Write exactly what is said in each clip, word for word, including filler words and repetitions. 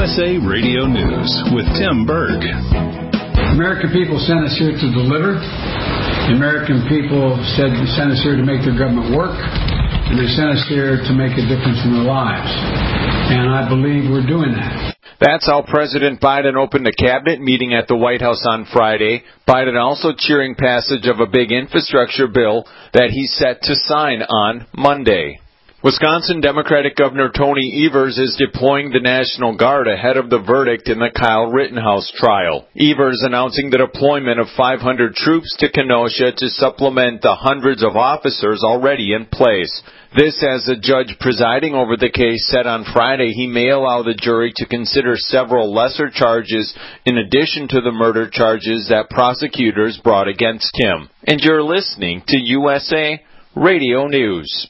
S A Radio News with Tim Berg. The American people sent us here to deliver. The American people said sent us here to make their government work, and they sent us here to make a difference in their lives. And I believe we're doing that. That's how President Biden opened a cabinet meeting at the White House on Friday. Biden also cheering passage of a big infrastructure bill that he's set to sign on Monday. Wisconsin Democratic Governor Tony Evers is deploying the National Guard ahead of the verdict in the Kyle Rittenhouse trial. Evers announcing the deployment of five hundred troops to Kenosha to supplement the hundreds of officers already in place. This as the judge presiding over the case said on Friday he may allow the jury to consider several lesser charges in addition to the murder charges that prosecutors brought against him. And you're listening to U S A Radio News.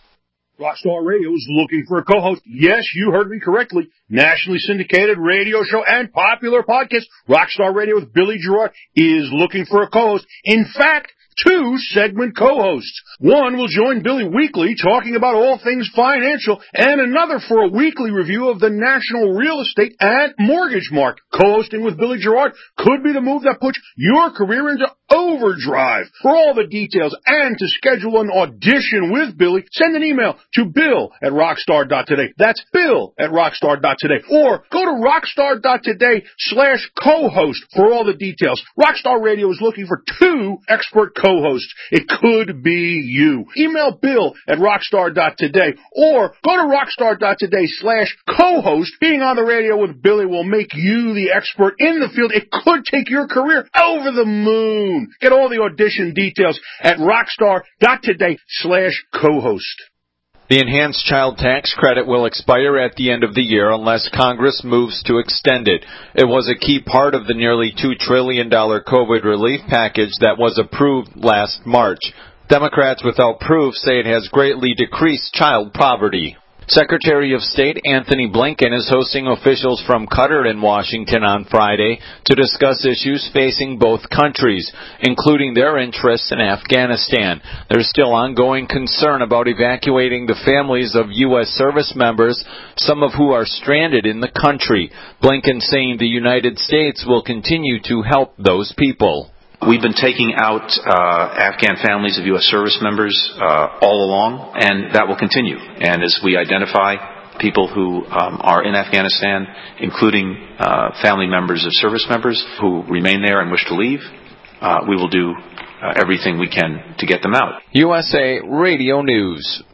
Rockstar Radio is looking for a co-host. Yes, you heard me correctly. Nationally syndicated radio show and popular podcast, Rockstar Radio with Billy Gerard, is looking for a co-host. In fact, two segment co-hosts. One will join Billy weekly talking about all things financial, and another for a weekly review of the national real estate and mortgage market. Co-hosting with Billy Gerard could be the move that puts your career into overdrive. For all the details and to schedule an audition with Billy, send an email to bill at rockstar dot today. That's bill at rockstar dot today. Or go to rockstar dot today slash co-host for all the details. Rockstar Radio is looking for two expert co-hosts. It could be you. Email bill at rockstar dot today or go to rockstar dot today slash co-host. Being on the radio with Billy will make you the expert in the field. It could take your career over the moon. Get all the audition details at rockstar dot today slash co-host. The enhanced child tax credit will expire at the end of the year unless Congress moves to extend it. It was a key part of the nearly two trillion dollars COVID relief package that was approved last March. Democrats without proof say it has greatly decreased child poverty. Secretary of State Anthony Blinken is hosting officials from Qatar and Washington on Friday to discuss issues facing both countries, including their interests in Afghanistan. There's still ongoing concern about evacuating the families of U S service members, some of who are stranded in the country. Blinken saying the United States will continue to help those people. We've been taking out uh, Afghan families of U S service members uh, all along, and that will continue. And as we identify people who um, are in Afghanistan, including uh, family members of service members who remain there and wish to leave, uh, we will do uh, everything we can to get them out. U S A Radio News.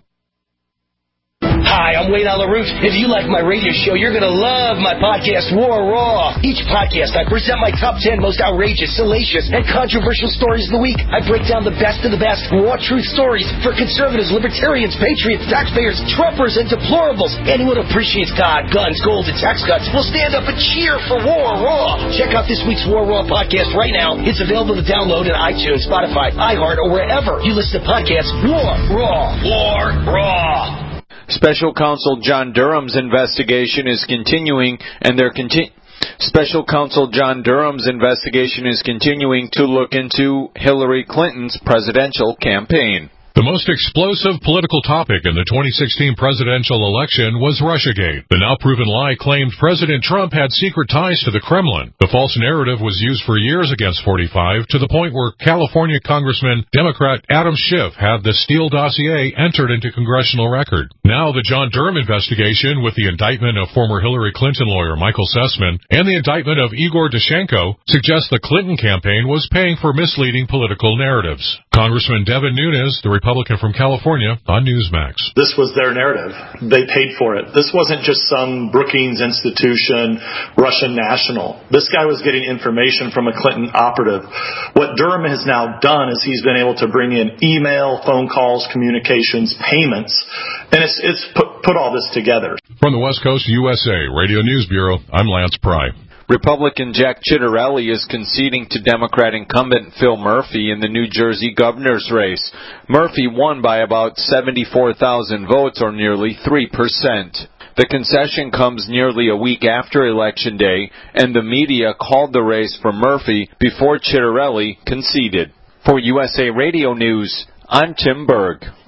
Hi, I'm Wayne Alaroot. If you like my radio show, you're going to love my podcast, War Raw. Each podcast, I present my top ten most outrageous, salacious, and controversial stories of the week. I break down the best of the best raw truth stories for conservatives, libertarians, patriots, taxpayers, Trumpers, and deplorables. Anyone who appreciates God, guns, gold, and tax cuts will stand up and cheer for War Raw. Check out this week's War Raw podcast right now. It's available to download on iTunes, Spotify, iHeart, or wherever you listen to podcasts. War Raw. War Raw. Special Counsel John Durham's investigation is continuing, and they're conti- Special Counsel John Durham's investigation is continuing to look into Hillary Clinton's presidential campaign. The most explosive political topic in the twenty sixteen presidential election was Russiagate. The now-proven lie claimed President Trump had secret ties to the Kremlin. The false narrative was used for years against forty-five, to the point where California Congressman Democrat Adam Schiff had the Steele dossier entered into congressional record. Now the John Durham investigation, with the indictment of former Hillary Clinton lawyer Michael Sussman and the indictment of Igor Dushenko, suggests the Clinton campaign was paying for misleading political narratives. Congressman Devin Nunes, the Republican from California, on Newsmax. This was their narrative. They paid for it. This wasn't just some Brookings Institution, Russian national. This guy was getting information from a Clinton operative. What Durham has now done is he's been able to bring in email, phone calls, communications, payments, and it's, it's put, put all this together. From the West Coast U S A Radio News Bureau, I'm Lance Pry. Republican Jack Ciattarelli is conceding to Democrat incumbent Phil Murphy in the New Jersey governor's race. Murphy won by about seventy-four thousand votes, or nearly three percent. The concession comes nearly a week after Election Day, and the media called the race for Murphy before Ciattarelli conceded. For U S A Radio News, I'm Tim Berg.